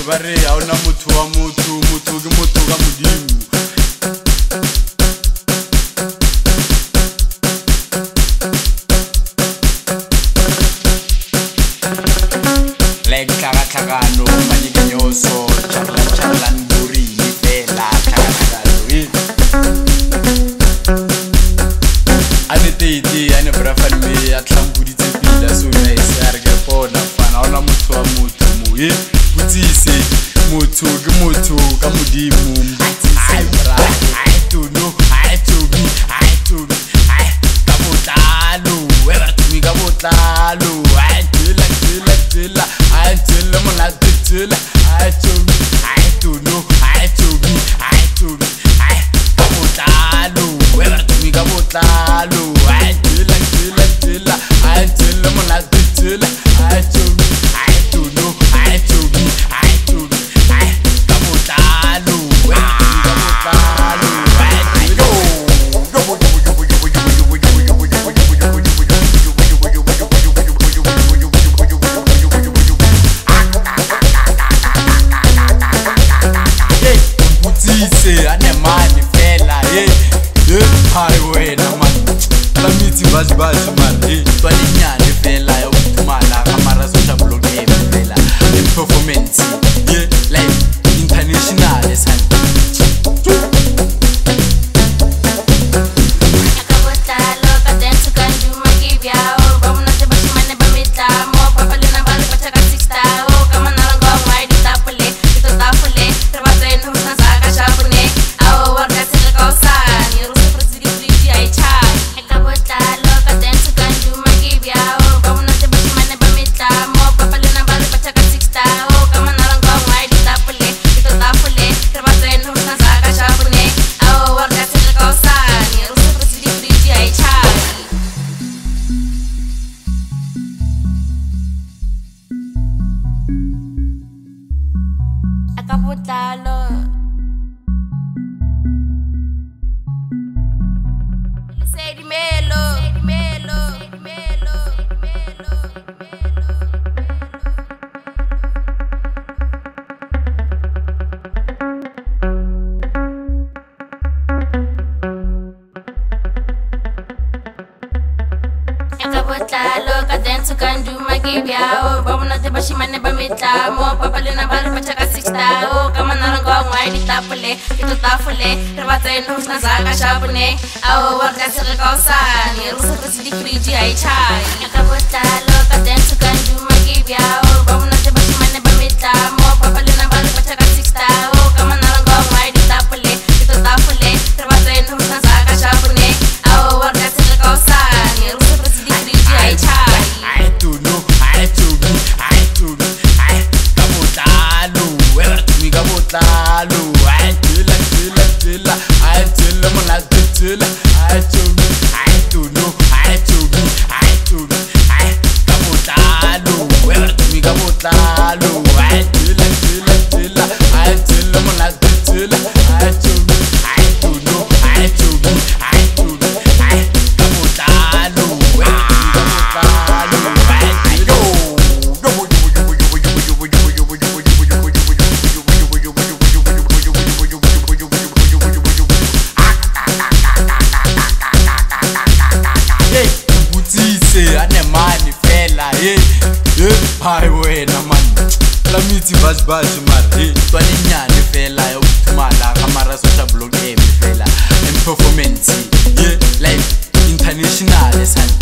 ba re ha ona motho wa motho motho ke motho ka modimo like tlhagano manyekenyoso charla nduri fela tlhagano ane tete ane brafan me a tlhampuditse pila so nice a re ke bona fana ona motho wa motho mo putsise motho ke motho ka modimo ai bra ai to no ai to be ai ka botlalo we ba tumi ka botlalo ai tela ai tela mona tela ai to no ai to be ai ka botlalo we ba tumi ka botlalo ai tela ai tela mona tela ai to no ai to be ai ka botlalo we ba tumi ka botlalo ai ane mani fela highway na man la miti bazi man twalinyane fela ya ukuphumala kamara social blog fela performance like international san highway na man la miti bazi man twalinyane fela ya ukuphumala kamara social blog fela performance like international san